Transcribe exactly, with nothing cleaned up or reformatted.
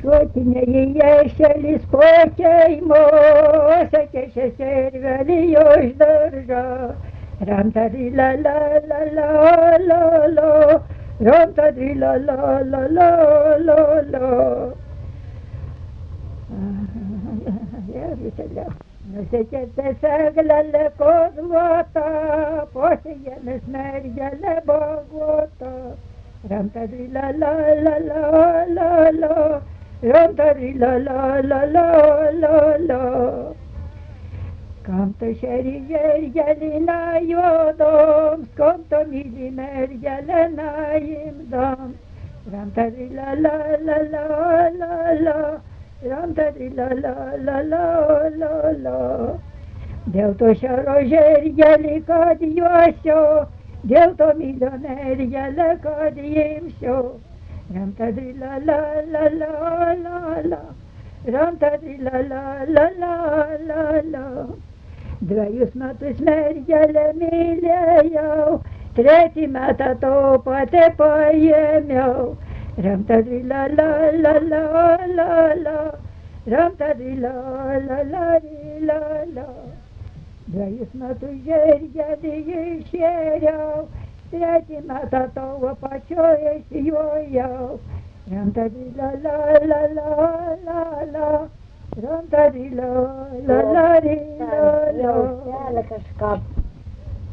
Suotinėje ješelis po keimo, sekėsi servelį jo iš daržo. Ramtari la la la la la la, ramtari la la la la la la. Nusikirtė seglelė kozluota, po siejomis mergelė bagota. Ramtari la la la la la la, ramtari la la la la la la. Kam tu šeri mergelina juodom, kam tu myli mergelę naimdom. Ramtari la la la la la la, ramtari la la la la la la. Dėl to šero žergelį, kad juosiu, dėl to mylio mergelę, kad imsiu. Ramtari la la la la la la, ramtari la la la la la la. Dvejus metus mergelę mylėjau, tretį metą to patį paėmiau. Ramtari la la la la la la, ramtari la la la la la. Dvejus metus žergelį išėriau, tretį metą tavo pačioje sijojau. Ramtari la la la la la la, ramtari la la la la la.